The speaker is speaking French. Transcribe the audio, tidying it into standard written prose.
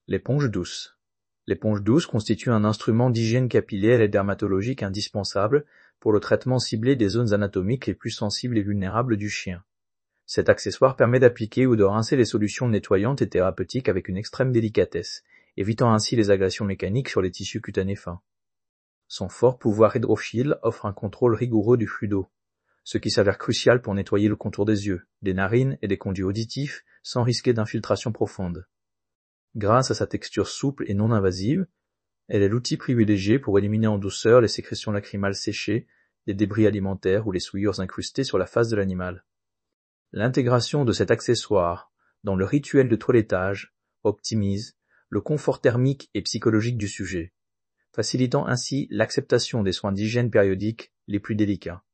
L'éponge douce. L'éponge douce constitue un instrument d'hygiène capillaire et dermatologique indispensable pour le traitement ciblé des zones anatomiques les plus sensibles et vulnérables du chien. Cet accessoire permet d'appliquer ou de rincer les solutions nettoyantes et thérapeutiques avec une extrême délicatesse, évitant ainsi les agressions mécaniques sur les tissus cutanés fins. Son fort pouvoir hydrophile offre un contrôle rigoureux du flux d'eau, ce qui s'avère crucial pour nettoyer le contour des yeux, des narines et des conduits auditifs sans risquer d'infiltration profonde. Grâce à sa texture souple et non invasive, elle est l'outil privilégié pour éliminer en douceur les sécrétions lacrymales séchées, les débris alimentaires ou les souillures incrustées sur la face de l'animal. L'intégration de cet accessoire dans le rituel de toilettage optimise le confort thermique et psychologique du sujet, facilitant ainsi l'acceptation des soins d'hygiène périodiques les plus délicats.